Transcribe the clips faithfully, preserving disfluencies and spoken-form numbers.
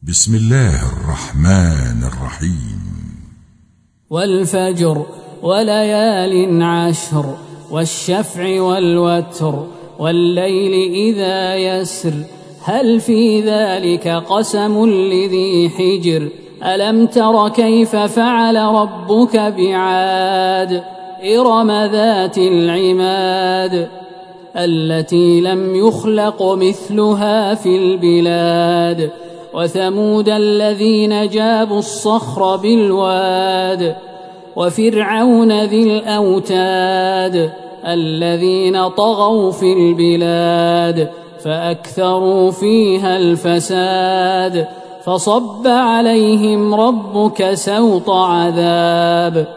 بسم الله الرحمن الرحيم. والفجر وليال عشر والشفع والوتر والليل إذا يسر هل في ذلك قسم لذي حجر ألم تر كيف فعل ربك بعاد إرم ذات العماد التي لم يخلق مثلها في البلاد وثمود الذين جابوا الصخر بالواد وفرعون ذي الأوتاد الذين طغوا في البلاد فأكثروا فيها الفساد فصب عليهم ربك سوط عذاب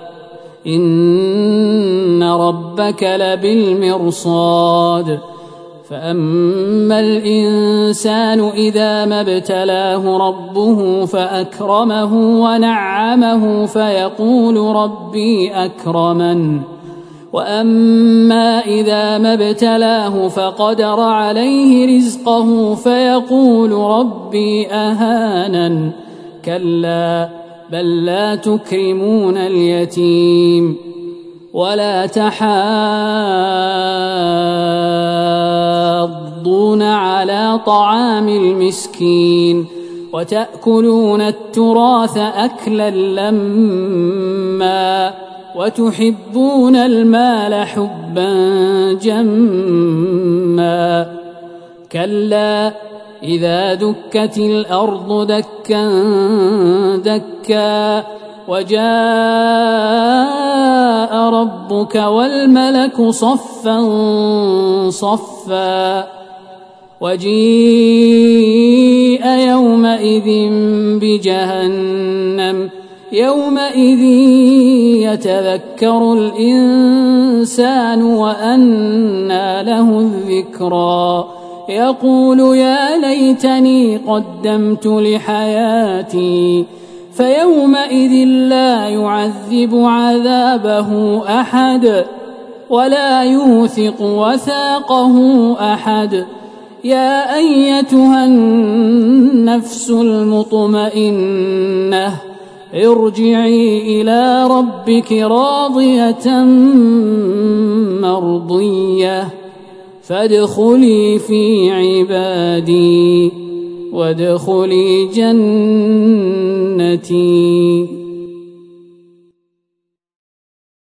إن ربك لبالمرصاد فأما الإنسان إذا ما ابتلاه ربه فأكرمه ونعمه فيقول ربي أكرمن وأما إذا ما ابتلاه فقدر عليه رزقه فيقول ربي أهانن كلا بل لا تكرمون اليتيم ولا تحاضون على طعام المسكين وتأكلون التراث أكلا لما وتحبون المال حبا جما كلا إذا دكت الأرض دكا دكا وجاء ربك والملك صفا صفا وجيء يومئذ بجهنم يومئذ يتذكر الإنسان وأنى له الذكرى يقول يا ليتني قدمت لحياتي فيومئذ لا يعذب عذابه أحد ولا يوثق وثاقه أحد يا أيتها النفس المطمئنة ارجعي إلى ربك راضية مرضية فادخلي في عبادي وادخلي جنتي.